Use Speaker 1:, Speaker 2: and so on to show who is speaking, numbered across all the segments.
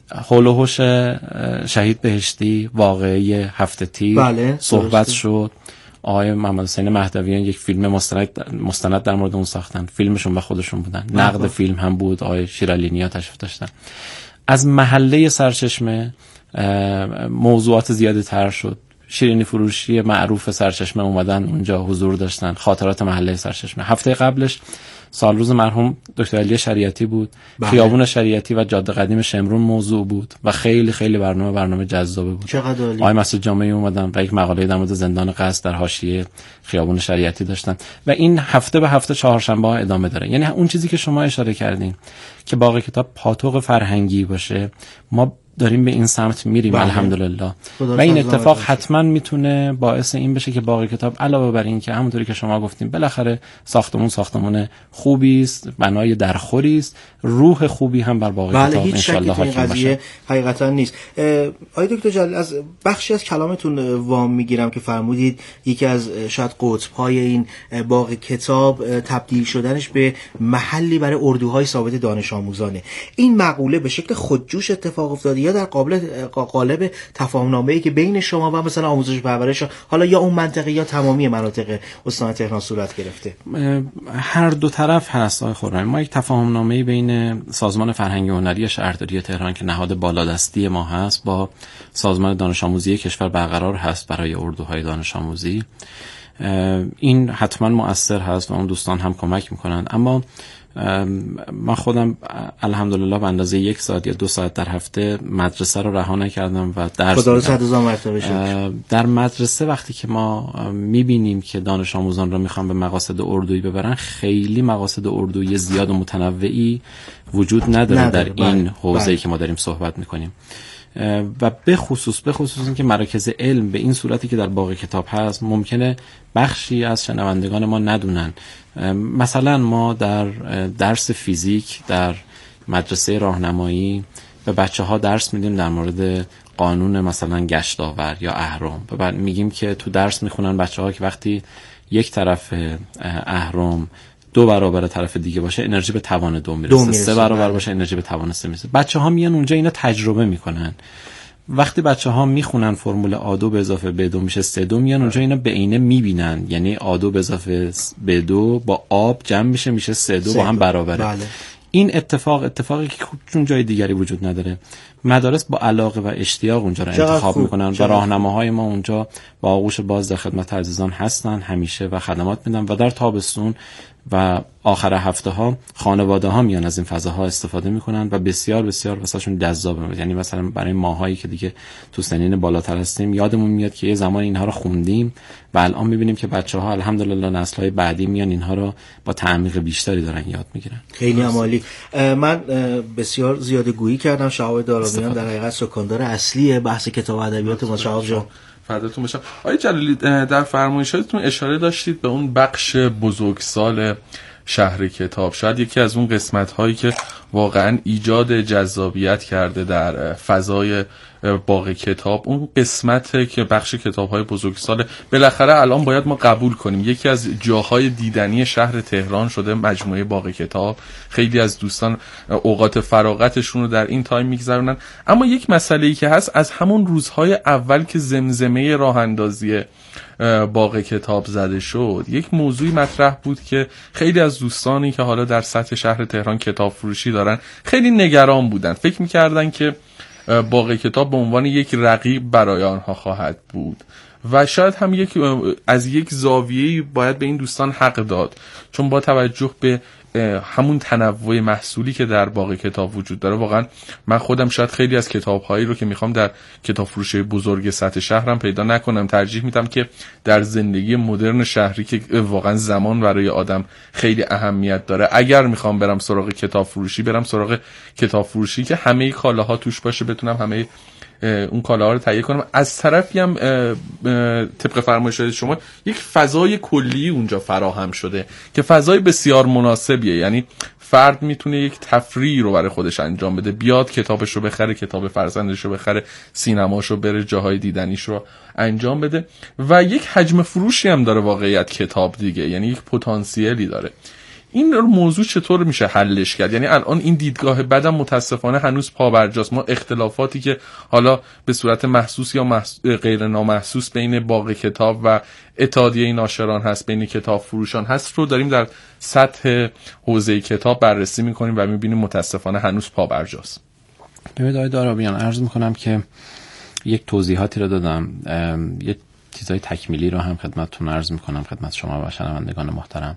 Speaker 1: حول و حوش شهید بهشتی واقعی هفته تیر صحبت شد. آقای محمد حسین مهدویان یک فیلم مستند در مورد اون ساختن، فیلمشون و خودشون بودن، نقد فیلم هم بود، آقای شیرعلی‌نیا تشریف داشتن. از محله سرچشمه موضوعات زیادی طرح شد. شیرینی فروشی معروف سرچشمه اومدن اونجا حضور داشتن، خاطرات محله سرچشمه. هفته قبلش سالروز مرحوم دکتر علی شریعتی بود، خیابون شریعتی و جاده قدیم شمرون موضوع بود و خیلی خیلی برنامه جذابه بود.
Speaker 2: چقدر عالی.
Speaker 1: آقای مسعود جامعی اومدن و یک مقاله در مورد زندان قصر در حاشیه خیابون شریعتی داشتن و این هفته به هفته چهارشنبه ها ادامه داره. یعنی اون چیزی که شما اشاره کردین که باغ کتاب پاتوق فرهنگی باشه، ما داریم به این سمت میریم الحمدلله و این اتفاق حتما میتونه باعث این بشه که باغ کتاب علاوه بر این که همونطوری که شما گفتیم بالاخره ساختمان خوبی است، بنای درخوری است، روح خوبی هم بر باغ کتاب ان شاء الله حاکم باشه.
Speaker 2: حقیقتا نیست. آقای دکتر جلیل، از بخشی از کلامتون وام میگیرم که فرمودید یکی از شاید قطب‌های این باغ کتاب تبدیل شدنش به محلی برای اردوهای ثابت دانش آموزانه. این مقوله به شکل خودجوش اتفاق افتاده یا در قالب تفاهم‌نامه‌ای که بین شما و مثلا آموزش پرورش حالا یا اون منطقه یا تمامی مناطق استان تهران صورت گرفته؟
Speaker 1: هر دو طرف هست آقای خرمی. ما یک تفاهم‌نامه‌ای بین سازمان فرهنگی و هنری شهرداری تهران که نهاد بالادستی ما هست با سازمان دانش آموزی کشور برقرار هست برای اردوهای دانش آموزی. این حتما مؤثر هست و اون دوستان هم کمک میکنند، اما من خودم الحمدلله به اندازه 1 ساعت یا 2 ساعت در هفته مدرسه رو رها نکردم و درس میدم. در مدرسه وقتی که ما میبینیم که دانش آموزان رو میخوان به مقاصد اردویی ببرن، خیلی مقاصد اردویی زیاد و متنوعی وجود نداره در این حوزه‌ای که ما داریم صحبت میکنیم و به خصوص این که مراکز علم به این صورتی که در باغ کتاب هست ممکنه بخشی از شنوندگان ما ندونن. مثلا ما در درس فیزیک در مدرسه راهنمایی به بچه‌ها درس میدیم در مورد قانون مثلا گشتاور یا اهرم. بعد میگیم که تو درس میخونن بچه‌ها که وقتی یک طرف اهرم 2 برابر طرف دیگه باشه انرژی به توان 2 میرسه، 3 برابر باشه انرژی به توان 3 میرسه. بچه‌ها میان اونجا اینا تجربه میکنن. وقتی بچه‌ها میخونن فرمول A2 به اضافه B2 میشه 3-2، میان اونجا اینا به عینه میبینن، یعنی A2 به اضافه B2 با آب جمع میشه 3-2 با هم برابره. بله. این اتفاقی که چون جای دیگری وجود نداره. مدارس با علاقه و اشتیاق اونجا رو انتخاب میکنن و راهنماهای ما اونجا با آغوش باز در خدمت عزیزان هستن همیشه و خدمات میدن و در تابستون و آخر هفته ها خانواده ها میان از این فضاها استفاده میکنن و بسیار بسیار واسهشون جذابه. یعنی مثلا برای ماهایی که دیگه تو سنین بالاتر هستیم یادمون میاد که یه زمان اینها رو خوندیم و الان میبینیم که بچه‌ها الحمدلله نسل‌های بعدی میان اینها رو با تعمیق بیشتری دارن یاد میگیرن.
Speaker 2: خیلی عالی. من بسیار زیاده گویی کردم. شهاب دارابیان در حقیقت سکندار اصلی بحث کتاب ادبیات ما. شهاب جان
Speaker 3: فداتون بشم. آقای جلیلی در فرمایشاتتون اشاره داشتید به اون بخش بزرگسال شهر کتاب، شاید یکی از اون قسمت هایی که واقعا ایجاد جذابیت کرده در فضای باغ کتاب، اون قسمته که بخش کتاب های بزرگسال بالاخره الان باید ما قبول کنیم یکی از جاهای دیدنی شهر تهران شده مجموعه باغ کتاب. خیلی از دوستان اوقات فراغتشون رو در این تایم میگذرونن، اما یک مسئله‌ای که هست از همون روزهای اول که زمزمه راه اندازی باغ کتاب زده شد، یک موضوعی مطرح بود که خیلی از دوستانی که حالا در سطح شهر تهران کتاب فروشی دارن خیلی نگران بودن، فکر می‌کردن که باغ کتاب به عنوان یک رقیب برای آنها خواهد بود و شاید هم از یک زاویه‌ای باید به این دوستان حق داد، چون با توجه به همون تنوع محصولی که در باغ کتاب وجود داره، واقعا من خودم شاید خیلی از کتاب‌هایی رو که میخوام در کتاب فروشی بزرگ سطح شهرم پیدا نکنم، ترجیح میدم که در زندگی مدرن شهری که واقعا زمان برای آدم خیلی اهمیت داره، اگر میخوام برم سراغ کتاب فروشی، برم سراغ کتاب فروشی که همه کالاها توش باشه، بتونم همه اون کالاها رو تهیه کنم. از طرفی هم طبق فرمایشات شما یک فضای کلی اونجا فراهم شده که فضای بسیار مناسبیه، یعنی فرد میتونه یک تفریح رو برای خودش انجام بده، بیاد کتابش رو بخره، کتاب فرزندش رو بخره، سینماش رو بره، جاهای دیدنیش رو انجام بده و یک حجم فروشی هم داره واقعیت کتاب دیگه، یعنی یک پتانسیلی داره. این موضوع چطور میشه حلش کرد؟ یعنی الان این دیدگاه بدم متاسفانه هنوز پابرجاست. ما اختلافاتی که حالا به صورت محسوس یا غیر نامحسوس بین باغ کتاب و اتحادیه ناشران هست، بین کتاب فروشان هست، رو داریم در سطح حوزه کتاب بررسی میکنیم و میبینیم متاسفانه هنوز پابرجاست.
Speaker 1: ببینید آقای دارابیان، عرض میکنم که یک توضیحاتی رو دادم، یک چیزای تکمیلی رو هم خدمتتون عرض میکنم خدمت شما و شنوندگان محترم.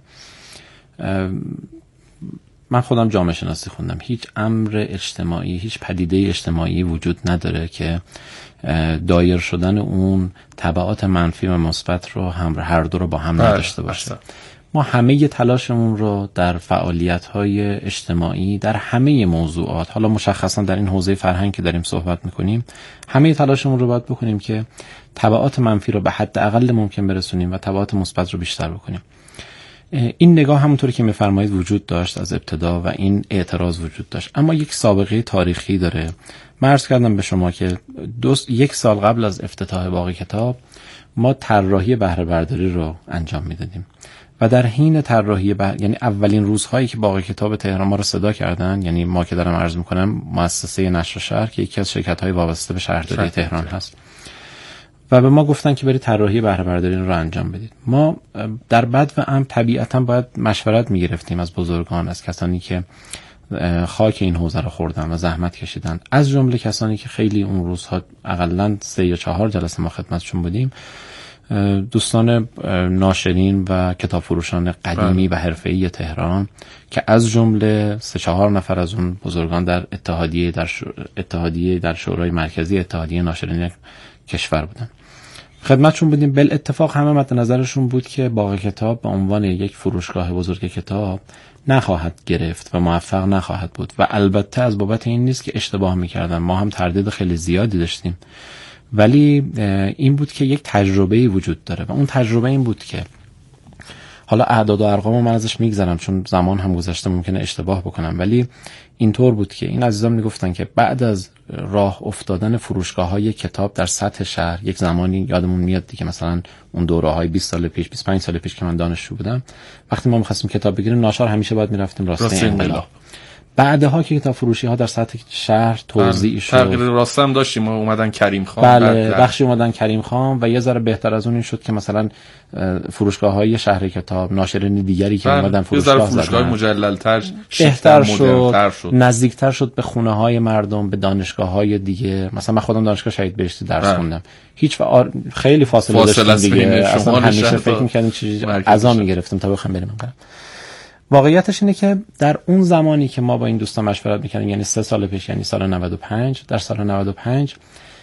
Speaker 1: من خودم جامعه شناسی خوندم. هیچ امر اجتماعی، هیچ پدیده اجتماعی وجود نداره که دایر شدن اون تبعات منفی و مثبت رو هر دو رو با هم نداشته باشه. ما همه تلاشمون رو در فعالیت‌های اجتماعی، در همه موضوعات، حالا مشخصا در این حوزه فرهنگ که داریم صحبت می‌کنیم، همه تلاشمون رو باید بکنیم که تبعات منفی رو به حد اقل ممکن برسونیم و تبعات مثبت رو بیشتر بکنیم. این نگاه همونطوری که می‌فرمایید وجود داشت از ابتدا و این اعتراض وجود داشت، اما یک سابقه تاریخی داره. من عرض کردم به شما که یک سال قبل از افتتاح باغ کتاب ما طراحی بهره برداری رو انجام میدادیم و در حین طراحی یعنی اولین روزهایی که باغ کتاب تهران ما رو صدا کردن، یعنی ما که دارم عرض میکنم مؤسسه نشر شهر که یکی از شرکت‌های وابسته به شهرداری تهران هست، و به ما گفتن که برید طراحی بهره برداری رو انجام بدید. ما در بد و امر طبیعتاً باید مشورت میگرفتیم از بزرگان، از کسانی که خاک این حوزه رو خوردن و زحمت کشیدن، از جمله کسانی که خیلی اون روزها حداقل 3 یا 4 جلسه ما خدمتشون بودیم، دوستان ناشرین و کتاب فروشان قدیمی و حرفه‌ای تهران که از جمله 3-4 نفر از اون بزرگان در اتحادیه در شورای مرکزی اتحادیه ناشرین کشور بودن. خدمتشون بودیم. بالاتفاق همه مد نظرشون بود که باغ کتاب به عنوان یک فروشگاه بزرگ کتاب نخواهد گرفت و موفق نخواهد بود و البته از بابت این نیست که اشتباه میکردن، ما هم تردید خیلی زیادی داشتیم، ولی این بود که یک تجربه‌ای وجود داره و اون تجربه این بود که حالا اعداد و ارقام من ازش میگذرم چون زمان هم گذشته ممکنه اشتباه بکنم، ولی اینطور بود که این عزیزان میگفتن که بعد از راه افتادن فروشگاه‌های کتاب در سطح شهر، یک زمانی یادمون میاد دیگه مثلا اون دوره‌های 20 سال پیش 25 سال پیش که من دانشجو بودم، وقتی ما می‌خواستیم کتاب بگیریم ناچار همیشه باید می‌رفتیم راسته انقلاب. بعدها که کتاب فروشی ها در سطح شهر توزیع شد،
Speaker 3: تغییر راسته هم داشتیم، اومدن کریم خان،
Speaker 1: بله بخشی اومدن کریم خان و یه ذره بهتر از اون این شد که مثلا فروشگاه‌های شهر کتاب، ناشرین دیگری که اومدن فروشگاه
Speaker 3: مجلل‌تر
Speaker 1: بهتر شد، نزدیکتر شد به خونه‌های مردم، به دانشگاه‌های دیگه. مثلا من خودم دانشگاه شهید بهشتی درس خوندم، هیچ خیلی فاصله داشتیم دیگه، اصلا همیشه فکر می‌کردیم چیزی عزا می‌گرفتیم تا بخوام بریم. واقعیتش اینه که در اون زمانی که ما با این دوستان مشورت می‌کردیم، یعنی 3 سال پیش، یعنی سال 95، در سال 95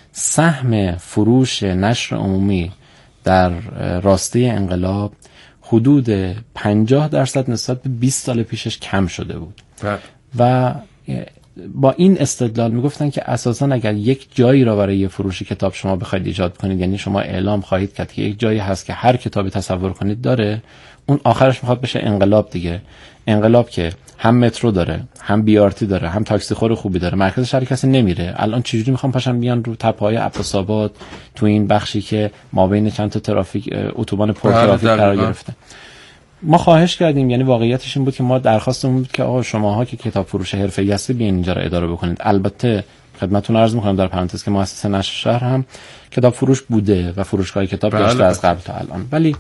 Speaker 1: سهم فروش نشر عمومی در راسته انقلاب حدود 50% نسبت به 20 سال پیشش کم شده بود و با این استدلال میگفتن که اساساً اگر یک جایی را برای فروش کتاب شما بخواید ایجاد کنید، یعنی شما اعلام خواهید کرد که یک جایی هست که هر کتابی تصور کنید داره، اون آخرش میخواد بشه انقلاب دیگه. انقلاب که هم مترو داره، هم بیارتی داره، هم تاکسی خور خوبی داره، مرکز شهر کسی نمیره. الان چجوری میخوام پاشن بیان رو تپه‌های عباس‌آباد تو این بخشی که ما بین چند تا ترافیک اتوبان پر ترافیک قرار گرفته؟ ما خواهش کردیم، یعنی واقعیتش این بود که ما درخواستمون بود که آقا شماها که کتاب فروش حرفه‌ای هستید بیاین اینجا رو اداره بکنید. البته خدمتتون عرض می‌کنم در پرانتز که مؤسسه نشر شهر هم کتاب فروش بوده و فروشگاه کتاب داشته از قبل تا الان، ولی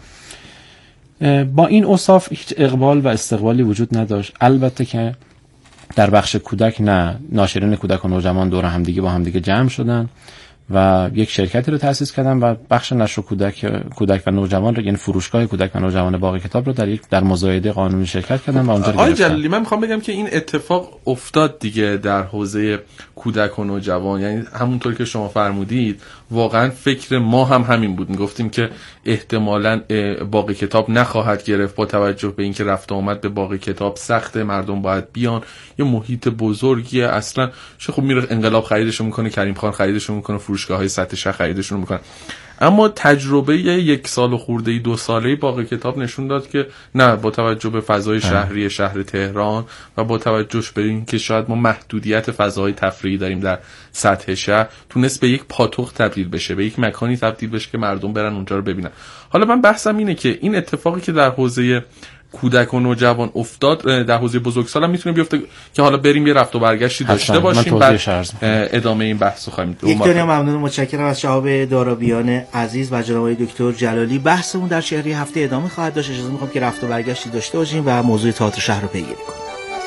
Speaker 1: با این اوصاف هیچ اقبال و استقبالی وجود نداشت. البته که در بخش کودک نه، ناشرین کودک و نوجوان دور همدیگه با همدیگه جمع شدن و یک شرکتی رو تأسیس کردن و بخش نشر کودک و نوجوان رو، یعنی فروشگاه کودک و نوجوان باغ کتاب رو در مزایده قانونی شرکت کردن و اونجا
Speaker 3: آقای جلیلی، من میخوام بگم که این اتفاق افتاد دیگه در حوزه کودک و نوجوان، یعنی همونطور که شما فرمودید واقعا فکر ما هم همین بود، میگفتیم که احتمالاً باغ کتاب نخواهد گرفت با توجه به اینکه رفت آمد به باغ کتاب سخته، مردم باید بیان، یه محیط بزرگیه، اصلا خب میره انقلاب خریدشون میکنه، کریم خان خریدشون میکنه، فروشگاه‌های سطح شهر خریدشون میکنن. اما تجربه 1 سال و خورده 2 ساله باغ کتاب نشون داد که نه، با توجه به فضای شهری شهر تهران و با توجه به اینکه شاید ما محدودیت فضای تفریحی داریم در سطح شهر، تونست به یک پاتوق تبدیل بشه، به یک مکانی تبدیل بشه که مردم برن اونجا رو ببینن. حالا من بحثم اینه که این اتفاقی که در حوزه کودک و نوجوان افتاد در حوزه بزرگسال هم میتونه بیفته که حالا بریم یه رفت و برگشتی داشته باشیم، بعد ادامه این بحث خواهیم داشت.
Speaker 2: یک دنیا ممنون و متشکرم از شهاب دارابیان عزیز و جناب دکتر جلالی. بحثمون در شهری هفته ادامه خواهد داشت. اجازه میخوام که رفت و برگشتی داشته باشیم و موضوع تئاتر شهر رو پیگیری کنیم.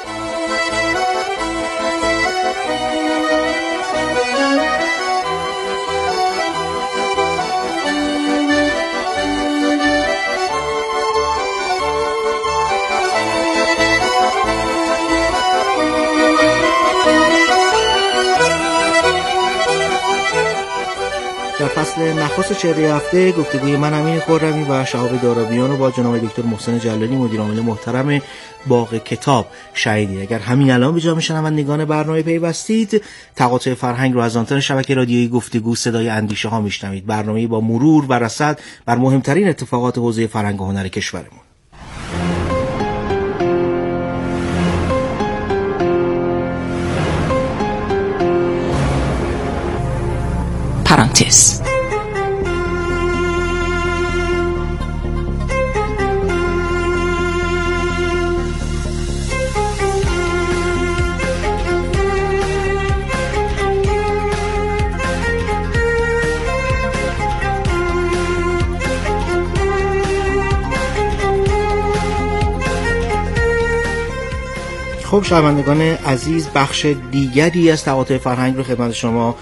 Speaker 2: در فصل نخست چهره هفته گفتگوی من امین خرمی و شهاب دارابیان رو با جناب دکتر محسن جلالی مدیر عامل محترم باغ کتاب شنیدید. اگر همین الان به جا شنوندگان برنامه پیوستید، تقاطع فرهنگ رو از آنتن شبکه رادیویی گفتگو صدای اندیشه ها میشنوید. برنامه‌ای با مرور و رصد بر مهمترین اتفاقات حوزه فرهنگ و هنر کشورمون.
Speaker 4: پرانتز
Speaker 2: خب شنوندگان عزیز، بخش دیگری از تقاطع فرهنگ رو خدمت شما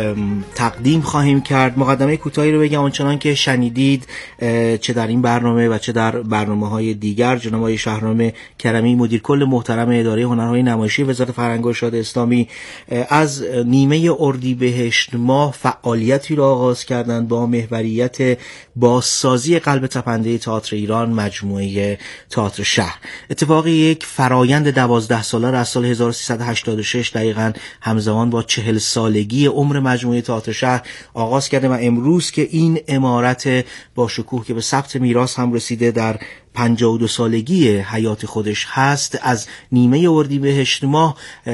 Speaker 2: تقدیم خواهیم کرد. مقدمه کوتاهی رو بگم. آنچنان که شنیدید چه در این برنامه و چه در برنامه‌های دیگر، جناب آقای شهرام کرمی مدیر کل محترم اداره هنرهای نمایشی وزارت فرهنگ و ارشاد اسلامی از نیمه اردیبهشت ماه فعالیتی را آغاز کردند با محوریت بازسازی قلب تپنده تئاتر ایران، مجموعه تئاتر شهر. اتفاقی یک فرایند 12 ساله را از سال 1386 دقیقاً همزمان با 40 سالگی عمر مجموعه تئاتر شهر آغاز کرده و امروز که این عمارت با شکوه که به ثبت میراث هم رسیده در 52 سالگی حیات خودش هست، از نیمه اردیبهشت ماه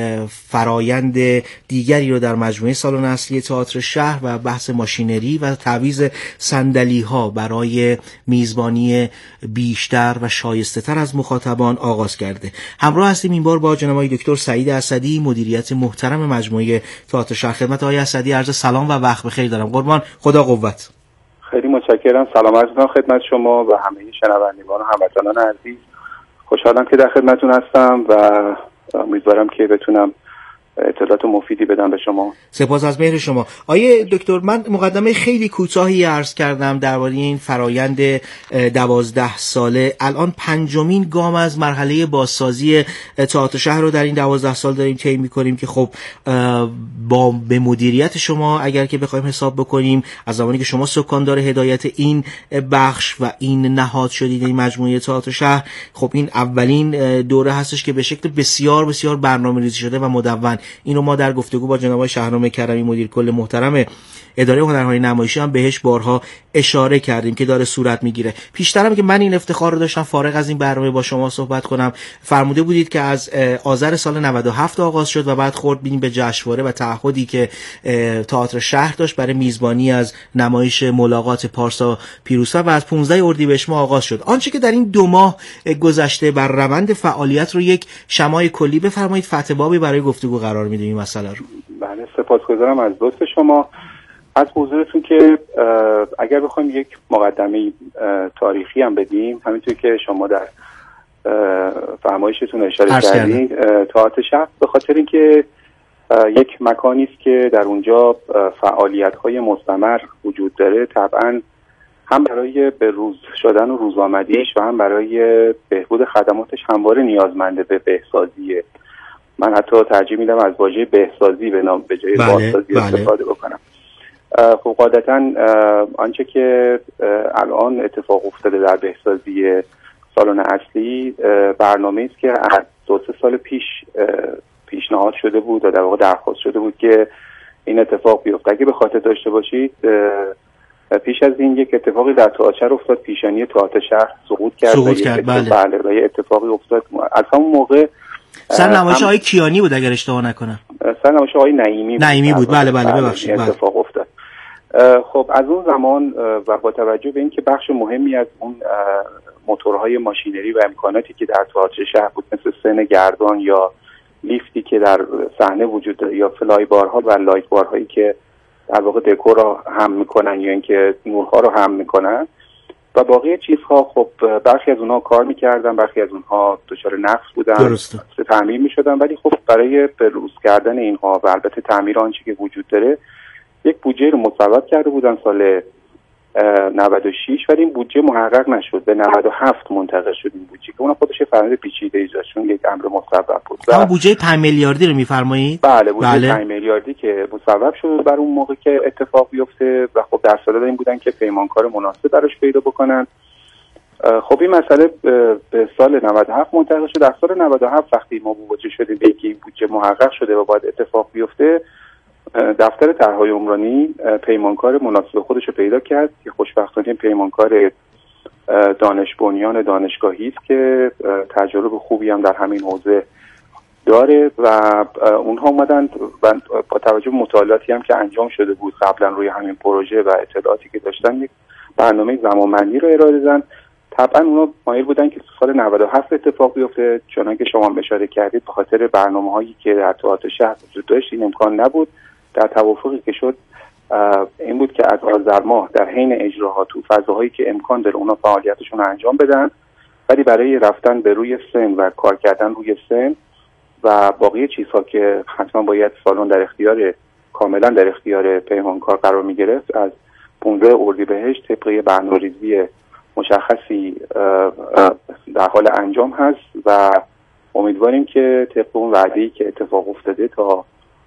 Speaker 2: فرایند دیگری رو در مجموعه سالن اصلی تئاتر شهر و بحث ماشینری و تعویض صندلی‌ها برای میزبانی بیشتر و شایسته‌تر از مخاطبان آغاز کرده. همراه هستیم این بار با جناب دکتر سعید اسدی مدیریت محترم مجموعه تئاتر شهر. خدمت آقای اسدی عرض سلام و وقت بخیر دارم. قربان، خدا قوت.
Speaker 5: خیلی متشکرم. سلام عرض می‌کنم خدمت شما و همه شنوندگان و هموطنان عزیز. خوشحالم که در خدمتتون هستم و امیدوارم که بتونم اطلاعات مفیدی بدم به شما.
Speaker 2: سپاس از مهر شما. آیه دکتر، من مقدمه خیلی کوتاهی عرض کردم درباره این فرایند 12 ساله. الان 5مین گام از مرحله بازسازی تئاتر شهر رو در این 12 سال داریم طی می‌کنیم که خب با به مدیریت شما اگر که بخوایم حساب بکنیم، از زمانی که شما سکاندار هدایت این بخش و این نهاد شدید این مجموعه تئاتر شهر، خب این اولین دوره هستش که به شکل بسیار بسیار برنامه‌ریزی شده و مدون. اینو ما در گفتگو با جناب شهرام کرمی مدیر کل محترم اداره هنرهای نمایشی هم بهش بارها اشاره کردیم که داره صورت میگیره. پیشترم که من این افتخار رو داشتم فارغ از این برنامه با شما صحبت کنم، فرموده بودید که از آذر سال 97 آغاز شد و بعد خورد بینیم به جشنواره و تعهدی که تئاتر شهر داشت برای میزبانی از نمایش ملاقات پارسا پیروزفر و از 15 اردیبهشت ماه آغاز شد. آنچه که در این 2 ماه گذشته بر روند فعالیت رو یک شمای کلی بفرمایید، فتح بابی برای گفتگو قرار میدیم این مسئله رو.
Speaker 5: بله، سپاسگزارم از لطف شما. از حضورتون که اگر بخوایم یک مقدمه تاریخی هم بدیم، همینطور که شما در فرمایشتون اشاره کردین، تئاتر شهر به خاطر اینکه یک مکانی است که در اونجا فعالیت‌های مستمر وجود داره، طبعاً هم برای به روز شدن و روز آمدیش و هم برای بهبود خدماتش همواره نیازمنده به بهسازیه. من حتی ترجیح میدم از واژه بهسازی به جای بازسازی استفاده بکنم. خب قاعدتاً آنچه که الان اتفاق افتاده در بهسازی سالن اصلی برنامه‌ای است که از 2-3 سال پیش پیشنهاد شده بود و در واقع درخواست شده بود که این اتفاق بیفته. اگه به خاطر داشته باشید پیش از این یک اتفاقی در تئاتر افتاد، پیشانی تئاتر شهر سقوط کرد. بله و یه اتفاقی افتاد از همون موقع.
Speaker 2: سرنوشت آقای کیانی بود اگر اشتباه نکنم.
Speaker 5: سرنوشت آقای نعیمی بود.
Speaker 2: بله ببخشید.
Speaker 5: اتفاق افتاد. خب از اون زمان و با توجه به اینکه بخش مهمی از اون موتورهای ماشینری و امکاناتی که در تئاتر شهر بود، مثل سن گردان یا لیفتی که در صحنه وجود داره یا فلای بارها و لایت بارهایی که در واقع دکور رو هم میکنن یا اینکه نورها رو هم میکنن و باقی چیزها خب برخی از اونها کار میکردن، برخی از اونها دچار نقص بودن،
Speaker 2: درسته،
Speaker 5: تعمیر میشدن، ولی خب برای بروز کردن اینها و البته تعمیر آنچه که وجود داره یک بودجه رو مصوب کرده بودن سال 96، ولی این بودجه محقق نشد. به 97 منتقل شد این بودجه که اون خودش فرآیند پیچیده ایجاد، چون یک امر مصوب بود.
Speaker 2: اما بودجه 5 میلیاردی رو میفرمایید؟
Speaker 5: بله، بودجه 5 میلیاردی که مصوب شد بر اون موقع که اتفاق بیفته و خب در صدد این بودن که پیمانکار مناسب براش پیدا بکنن. خب این مسئله به سال 97 منتقل شد. در سال 97 وقتی ما مواجه شدیم به اینکه این بودجه محقق شده و باید اتفاق بیفته، دفتر طرح‌های عمرانی پیمانکار مناسب خودش رو پیدا کرد که خوشبختانه پیمانکار دانش بنیان دانشگاهی است که تجربه خوبی هم در همین حوزه داره و اونها اومدن با توجه به مطالعاتی هم که انجام شده بود قبلا روی همین پروژه و اطلاعاتی که داشتن یک برنامه زمانبندی رو ارائه دادن. طبعا اونا مایل بودن که سال 97 اتفاق بیفته، چون که شما اشاره کردید به خاطر برنامه‌هایی که در تئاتر شهر وجود داشت این امکان نبود. در توافقی که شد این بود که از آذر ماه در حین اجراها تو فضاهایی که امکان داره اونا فعالیتشون رو انجام بدن، ولی برای رفتن به روی سن و کار کردن روی سن و باقی چیزها که حتما باید سالن در اختیار کاملا در اختیار پیمانکار قرار می گرفت، از 15 اردیبهشت طبق برنامه‌ریزی مشخصی در حال انجام هست و امیدواریم که طبق اون وعده‌ای که اتفاق افتاده تا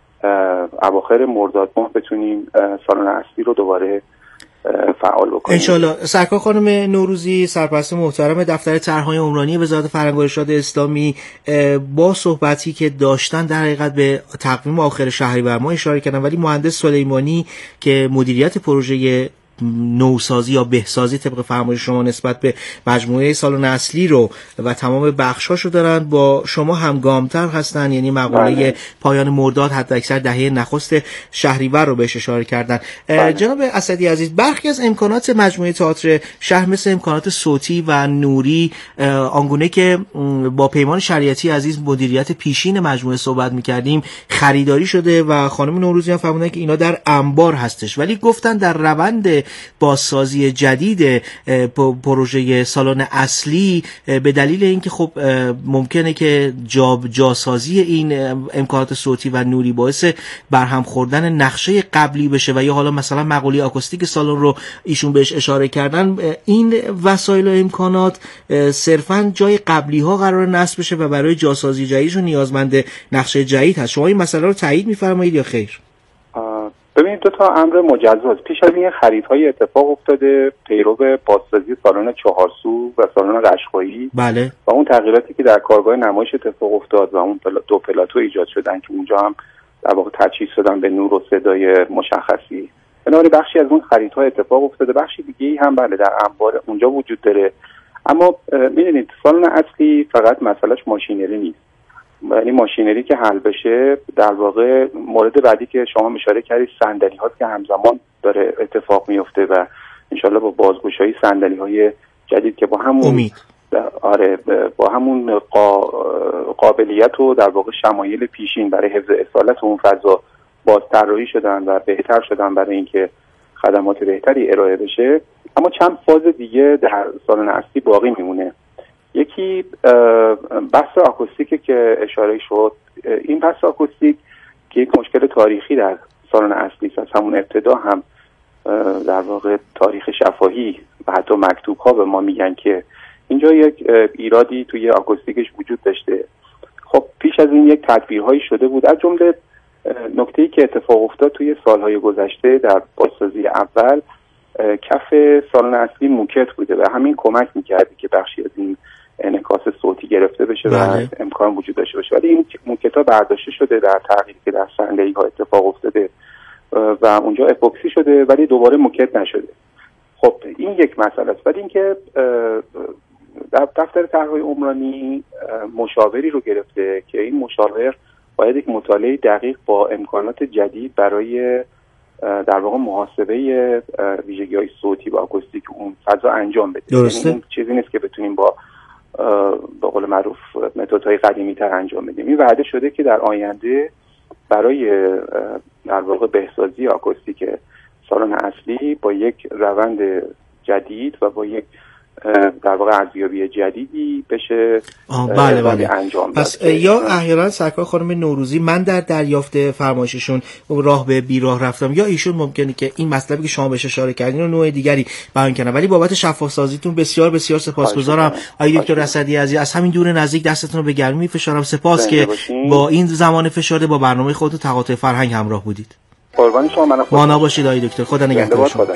Speaker 5: اواخر مرداد ماه بتونیم سالن اصلی رو دوباره فعال بکنیم
Speaker 2: انشالله. سرکار خانم نوروزی، سرپرست محترم دفتر طرح‌های عمرانی وزارت فرهنگ و ارشاد اسلامی، با صحبتی که داشتن در حقیقت به تقویم آخر شهریور ماه اشاره کردن، ولی مهندس سلیمانی که مدیریت پروژه نوسازی یا بهسازی طبق فرمایش شما نسبت به مجموعه سالن اصلی رو و تمام بخشاشو دارن با شما همگامتر هستن، یعنی مقاله پایان مرداد حد اکثر دهه نخست شهریور رو بهش اشاره کردن. جناب اسدی عزیز، برخی از امکانات مجموعه تئاتر شهر مثل امکانات صوتی و نوری، آنگونه که با پیمان شریعتی عزیز مدیریت پیشین مجموعه صحبت می‌کردیم، خریداری شده و خانم نوروزی هم فرمودن که اینا در انبار هستش، ولی گفتن در روند بازسازی جدید پروژه سالن اصلی به دلیل اینکه خب ممکنه که جاسازی این امکانات صوتی و نوری باعث برهم خوردن نقشه قبلی بشه و یا حالا مثلا مقوله آکوستیک سالن رو ایشون بهش اشاره کردن، این وسایل و امکانات صرفاً جای قبلی ها قرار نصب بشه و برای جاسازی جدیدشون نیازمند نقشه جدید هست. شما این مسئله رو تایید می‌فرمایید یا خیر؟
Speaker 5: ببینید دو تا امر مجزاست. پیش از این خریدهای اتفاق افتاده پیرو بازسازی سالن چهارسو و سالن قشقایی،
Speaker 2: بله،
Speaker 5: و اون تغییراتی که در کارگاه نمایش اتفاق افتاد و اون دو پلاتو ایجاد شدن که اونجا هم در واقع تجهیز شدن به نور و صدای مشخصی. بنابراین بخشی از اون خریدها اتفاق افتاده، بخشی دیگه هم بله در انبار اونجا وجود داره. اما می‌بینید سالن اصلی فقط مسئلهش ماشینری نیست، یعنی ماشینری که حل بشه در واقع مورد بعدی که شما اشاره کردید صندلی هاست که همزمان داره اتفاق میفته و انشالله با بازگشایی صندلی های جدید که با همون با همون قابلیت و در واقع شمایل پیشین برای حفظ اصالت اون فضا باز طراحی شدن و بهتر شدن برای اینکه خدمات بهتری ارائه بشه. اما چند فاز دیگه در سالن اصلی باقی میمونه. یکی بحث آکوستیک که اشاره شد. این بحث آکوستیک که یک مشکل تاریخی در سالن اصلی است، از همون ابتدا هم در واقع تاریخ شفاهی و حتی مکتوب ها به ما میگن که اینجا یک ایرادی توی آکوستیکش وجود داشته. خب پیش از این یک تدبیرهایی شده بود، از جمله نکته‌ای که اتفاق افتاد توی سالهای گذشته در بازسازی اول کف سالن اصلی موکت بوده و همین کمک میکرد که بخشی از این انعکاس صوتی گرفته بشه و امکان وجود داشته باشه، ولی این موکت‌ها برداشته شده در تغییری که در صندلی‌ها اتفاق افتاده و اونجا اپوکسی شده ولی دوباره موکت نشده. خب این یک مسئله است. ولی اینکه دفتر طرح‌های عمرانی مشاوری رو گرفته که این مشاور باید یک مطالعه دقیق با امکانات جدید برای در واقع محاسبه ویژگی‌های صوتی و آکوستیک اون فضا انجام بده.
Speaker 2: درسته.
Speaker 5: یعنی چیزی نیست که بتونیم با به قول معروف متدهای قدیمی‌تر انجام بدیم. این وعده شده که در آینده برای در واقع بهسازی آکوستیک سالن اصلی با یک روند جدید و با یک در واقع ارزیابی جدیدی بشه
Speaker 2: بله.
Speaker 5: انجام داد.
Speaker 2: پس یا احیانا سرکار خانم نوروزی من در دریافت فرمایششون راه به بیراه رفتم، یا ایشون ممکنه که این مطلبی که شما بهش اشاره کردین رو نوع دیگری بیان کنن. ولی بابت شفاف سازیتون بسیار بسیار سپاسگزارم آقای دکتر اسدی عزیز. از همین دور نزدیک دستتون رو به گرمی می‌فشارم. سپاس که با این زمان فشرده با برنامه خودتون تقاطع فرهنگ همراه بودید.
Speaker 5: قربان شما. من
Speaker 2: مانا باشید آقای دکتر. خدا نگهدار شما.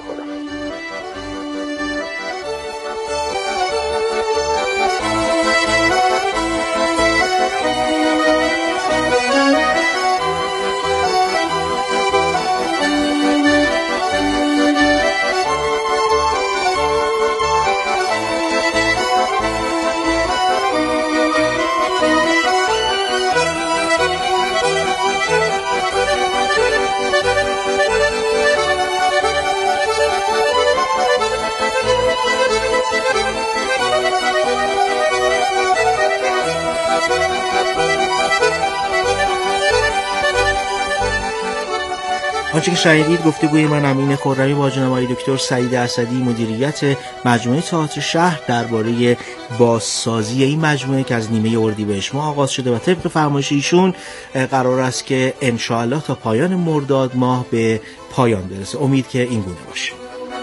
Speaker 2: آنچه که شنیدید گفتگوی من امین خرمی با جناب آقای دکتر سعید اسدی مدیریت مجموعه تئاتر شهر درباره بازسازی این مجموعه که از نیمه اردیبهشت ماه آغاز شده و طبق فرمایش ایشون قرار است که ان شاء الله تا پایان مرداد ماه به پایان برسه. امید که این گونه باشه.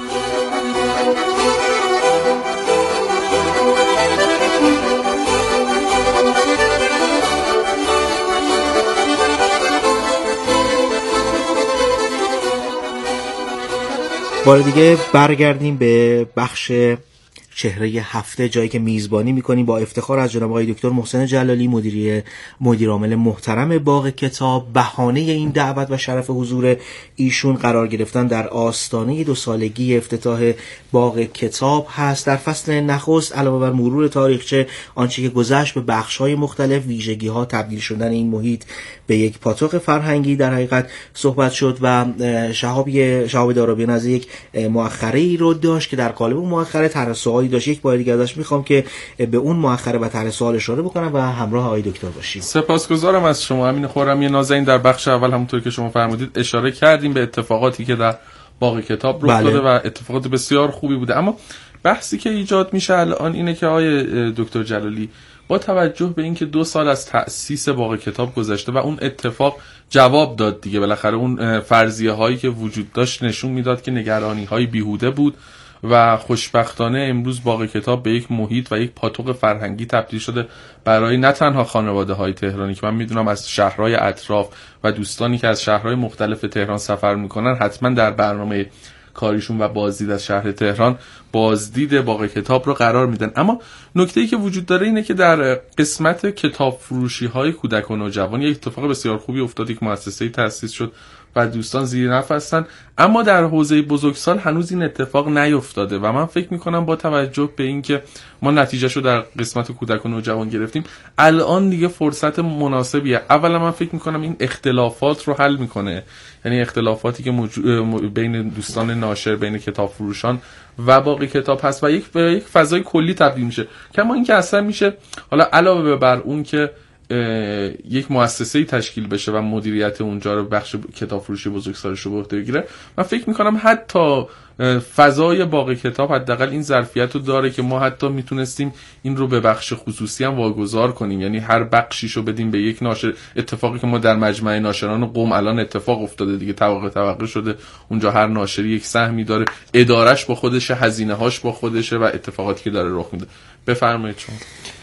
Speaker 2: بار دیگه برگردیم به بخش چهره هفته، جایی که میزبانی میکنیم با افتخار از جناب آقای دکتر محسن جلالی مدیر عامل محترم باغ کتاب. بهانه این دعوت و شرف حضور ایشون قرار گرفتن در آستانه 2 سالگی افتتاح باغ کتاب هست. در فصل نخست علاوه بر مرور تاریخچه آنچه که گذشت به بخش‌های مختلف، ویژگی‌ها، تبدیل شدن این محیط به یک پاتوق فرهنگی در حقیقت صحبت شد و شهاب دارابیان از یک مؤخره‌ای رو داشت که در قالب اون مؤخره طرح سوالی داشت. یک بار دیگه ازش میخوام که به اون مؤخره و طرح سوال اشاره بکنم و همراه آقای دکتر باشید.
Speaker 3: سپاسگزارم از شما امین خرمی نازنین. در بخش اول همونطور که شما فرمودید اشاره کردیم به اتفاقاتی که در باغ کتاب رخ داده و اتفاقات بسیار خوبی بوده، اما بحثی که ایجاد میشه الان اینه که آقای دکتر جلالی با توجه به اینکه 2 سال از تأسیس باغ کتاب گذشته و اون اتفاق جواب داد دیگه، بالاخره اون فرضیه هایی که وجود داشت نشون میداد که نگرانی های بیهوده بود و خوشبختانه امروز باغ کتاب به یک محیط و یک پاتوق فرهنگی تبدیل شده برای نه تنها خانواده های تهرانی که من میدونم از شهرهای اطراف و دوستانی که از شهرهای مختلف تهران سفر میکنن حتما در برنامه کاریشون و بازدید از شهر تهران بازدید باغ کتاب رو قرار میدن. اما نکته‌ای که وجود داره اینه که در قسمت کتاب فروشی های کودک و نوجوان یک اتفاق بسیار خوبی افتاد. یک مؤسسه‌ای تأسیس شد و دوستان زیر نفس هستن، اما در حوزه بزرگسال هنوز این اتفاق نیفتاده و من فکر میکنم با توجه به اینکه ما نتیجهشو در قسمت کودک و نوجوان گرفتیم، الان دیگه فرصت مناسبیه. اولا من فکر میکنم این اختلافات رو حل میکنه، یعنی اختلافاتی که بین دوستان ناشر، بین کتاب فروشان و باغ کتاب هست و یک فضای کلی تبدیل میشه. کما اینکه اصلا میشه حالا علاوه بر اون که یک مؤسسه‌ای تشکیل بشه و مدیریت اونجا رو بخش کتاب فروشی بزرگسالش رو به عهده بگیره، من فکر میکنم حتی فضای باغ کتاب حداقل این ظرفیت رو داره که ما حتی میتونستیم این رو به بخش خصوصی هم واگذار کنیم، یعنی هر بخشیشو بدیم به یک ناشر. اتفاقی که ما در مجمع ناشران قم الان اتفاق افتاده دیگه، توقع شده اونجا هر ناشری یک سهمی داره، ادارش با خودشه، هزینه‌هاش با خودشه و اتفاقاتی که داره رخ میده. بفرمایید شما.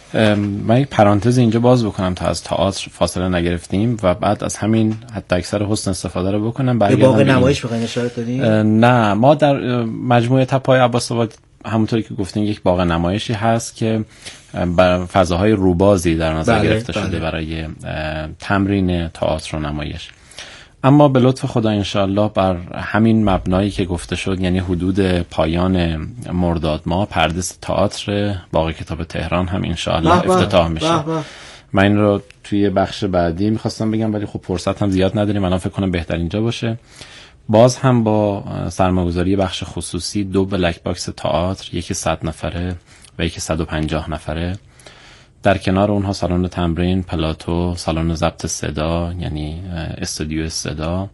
Speaker 1: من یک پرانتز اینجا باز بکنم تا از تئاتر فاصله نگرفتیم و بعد از همین حتی اکثر حسن استفاده رو بکنم.
Speaker 2: به باغ نمایش بخواین اشاره کنید؟
Speaker 1: نه، ما در مجموعه تپه‌های عباس‌آباد همونطوری که گفتین یک باغ نمایشی هست که بر فضاهای روبازی در نظر گرفته شده برای تمرین تئاتر و نمایش. اما به لطف خدا انشاءالله بر همین مبنایی که گفته شد، یعنی حدود پایان مرداد ماه پردیس تئاتر باغ کتاب تهران هم انشاءالله افتتاح میشه. من این رو توی بخش بعدی میخواستم بگم ولی خب فرصت هم زیاد نداریم، الان فکر کنم بهتر اینجا باشه. باز هم با سرمایه‌گذاری بخش خصوصی 2 بلک باکس تئاتر، یکی 100 نفره و یکی 150 نفره. در کنار اونها سالن تمرین، پلاتو، سالن ضبط صدا یعنی استودیو صدا،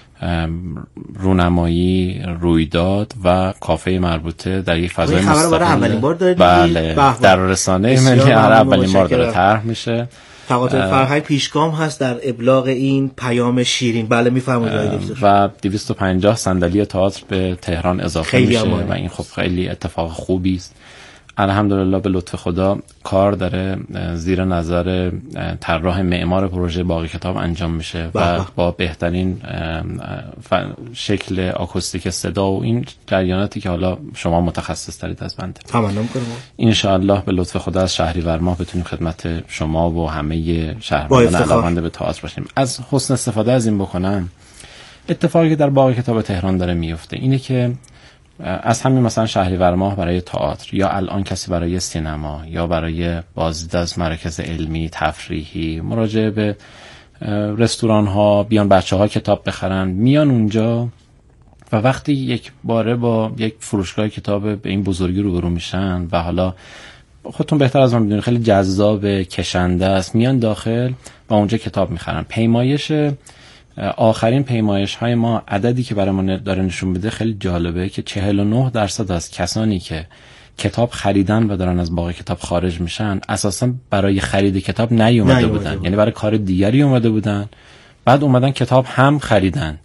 Speaker 1: رونمایی، رویداد و کافه مربوطه در یک فضای مستقل.
Speaker 2: اولین بار دارید؟
Speaker 1: بله، در رسانه ملی اولین بار داره طرح میشه.
Speaker 2: تقاطع فرهنگ پیشگام هست در ابلاغ این پیام شیرین. بله میفرمایید دکتر.
Speaker 1: و 250 صندلی تئاتر به تهران اضافه میشه و این خب خیلی اتفاق خوبی است. الحمدلله به لطف خدا کار داره زیر نظر طراح معمار پروژه باغ کتاب انجام میشه و با بهترین شکل آکوستیک صدا و این جریاناتی که حالا شما متخصص ترید از بنده.
Speaker 2: تمنا می‌کنم
Speaker 1: ان شاء الله به لطف خدا از شهریور ماه بتونیم خدمت شما و همه شهروندان علاقه‌مند به تئاتر باشیم. از حسن استفاده از این بکنم، اتفاقی که در باغ کتاب تهران داره میفته اینه که از همین مثلا شهریور ماه برای تئاتر یا الان کسی برای سینما یا برای بازدید از مراکز علمی تفریحی مراجعه به رستوران ها بیان، بچه ها کتاب بخرن، میان اونجا و وقتی یک باره با یک فروشگاه کتاب به این بزرگی روبرو میشن و حالا خودتون بهتر از من میدونید خیلی جذاب کشنده است، میان داخل و اونجا کتاب میخرن. پیمایش آخرین پیمایش های ما عددی که برامون داره نشون میده خیلی جالبه که 49% از کسانی که کتاب خریدن و دارن از باغ کتاب خارج میشن اساسا برای خرید کتاب نیومده بودن، یعنی برای کار دیگری اومده بودن، بعد اومدن کتاب هم خریدن.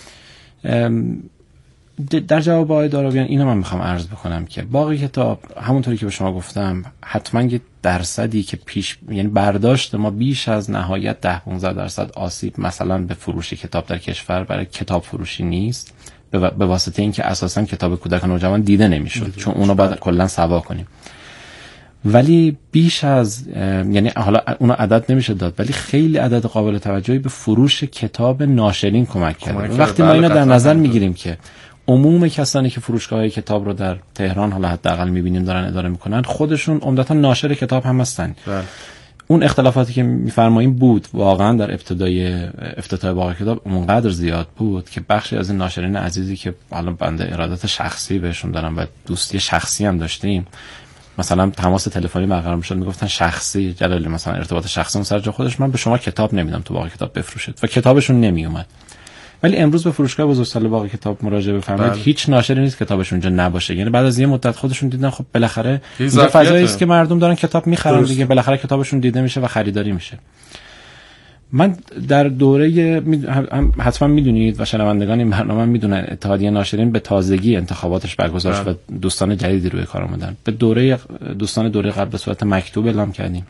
Speaker 1: در جواب آقای داراویان اینو من میخوام عرض بکنم که باغ کتاب همونطوری که به شما گفتم حتما یه درصدی که یعنی برداشت ما بیش از نهایت 10-15% آسیب مثلا به فروش کتاب در کشور برای کتاب فروشی نیست، به واسطه اینکه اساسا کتاب کودک و نوجوان دیده نمیشد چون اونو باید کلا سوا کنیم. ولی بیش از یعنی حالا اونو عدد نمیشه داد ولی خیلی عدد قابل توجهی به فروش کتاب ناشرین کمک کرده. وقتی ما اینو در نظر میگیریم که عموم کسانی که فروشگاه‌های کتاب رو در تهران حالا حداقل می‌بینیم دارن اداره می‌کنن خودشون عمدتاً ناشر کتاب هم هستن. اون اختلافاتی که می‌فرماییم بود واقعاً در افتتاح باغ کتاب اونقدر زیاد بود که بخشی از این ناشرین عزیزی که حالا بنده ارادت شخصی بهشون دارم و دوستی شخصی هم داشتیم، مثلا تماس تلفنی برقرار می‌شد میگفتن شخصی جلالی مثلا ارتباط شخصی اون سر جا خودش، من به شما کتاب نمیدم تو باغ کتاب بفروشید و کتابشون نمیومد. ولی امروز به فروشگاه بزرگسال باغ کتاب مراجعه بفرمایید هیچ ناشری نیست کتابش اونجا نباشه. یعنی بعد از یه مدت خودشون دیدن خب بالاخره اینجا فضایی است که مردم دارن کتاب میخرن دیگه، بالاخره کتابشون دیده میشه و خریداری میشه. من در دوره حتما میدونید و شنوندگان این برنامه میدونن اتحادیه ناشرین به تازگی انتخاباتش برگزار شد و دوستان جدیدی روی کار اومدن. به دوستان دوره قبل به صورت مکتوب اعلام کردیم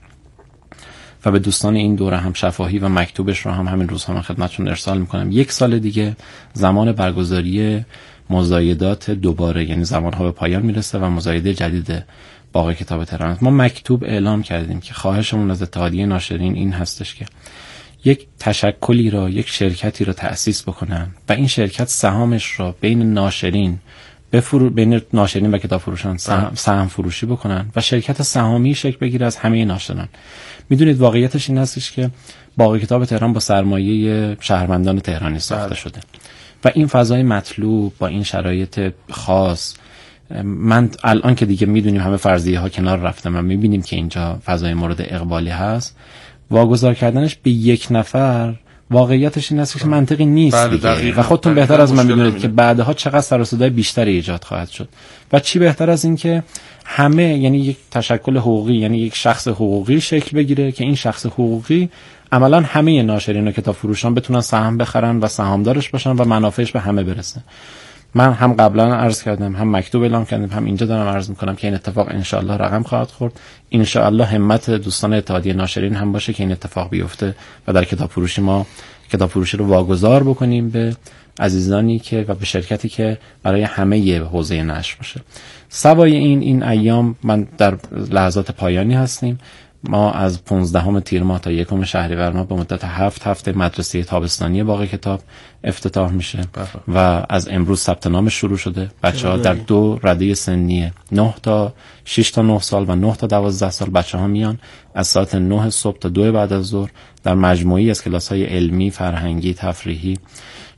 Speaker 1: و به دوستان این دوره هم شفاهی و مکتوبش رو هم همین روزها من خدمتشون ارسال میکنم. 1 سال دیگه زمان برگزاری مزایدات دوباره، یعنی زمانها به پایان میرسه و مزایده جدید باغ کتاب تهران. ما مکتوب اعلام کردیم که خواهشمون از اتحادیه ناشرین این هستش که یک تشکلی را، یک شرکتی را تأسیس بکنن و این شرکت سهامش را بین ناشرین بین ناشرین و کتاب فروشان سهم فروشی بکنن و شرکت سهامی شکل بگیره از همه ناشران. میدونید واقعیتش این هستش که باغ کتاب تهران با سرمایه شهروندان تهرانی ساخته شده و این فضای مطلوب با این شرایط خاص، من الان که دیگه میدونیم همه فرضیه ها کنار رفتم و میبینیم که اینجا فضای مورد اقبالی هست، واگذار کردنش به 1 نفر واقعیتش این است که منطقی نیست دیگه و خودتون بهتر از من میدونید که بعدها چقدر سر و صدای بیشتری ایجاد خواهد شد و چی بهتر از این که همه، یعنی یک تشکل حقوقی، یعنی یک شخص حقوقی شکل بگیره که این شخص حقوقی عملاً همه ناشرین و کتاب فروشان بتونن سهم بخرن و سهامدارش باشن و منافعش به همه برسه. من هم قبلا عرض کردم، هم مکتوب اعلام کردم، هم اینجا دارم عرض میکنم که این اتفاق انشاءالله رقم خواهد خورد. انشاءالله همت دوستان اتحادیه ناشرین هم باشه که این اتفاق بیفته و در کتاب فروشی رو واگذار بکنیم به عزیزانی که و به شرکتی که برای همه حوزه نشر باشه. سوای این ایام من در لحظات پایانی هستیم. ما از 15 تیر ماه تا 1 شهریور ماه به مدت 7 هفته مدرسه تابستانی باغ کتاب افتتاح میشه و از امروز ثبت نام شروع شده. بچه‌ها در 2 رده سنی 9 تا 6 تا 9 سال و 9 تا 12 سال بچه‌ها میان از ساعت 9 صبح تا 2 بعد از ظهر در مجموعی از کلاس‌های علمی، فرهنگی، تفریحی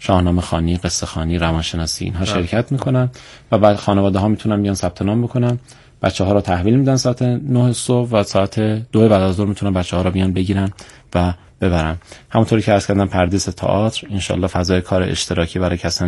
Speaker 1: شاهنامه خوانی، قصه خوانی، روانشناسی اینها شرکت میکنن و بعد خانواده ها میتونن بیان ثبت نام بکنن. بچه‌ها رو تحویل میدن ساعت 9 صبح و ساعت 2 بعد از ظهر میتونن بچه‌ها رو بیان بگیرن و ببرن. همونطوری که عرض کردم پردیس تئاتر ان شاءالله فضای کار اشتراکی برای کسانی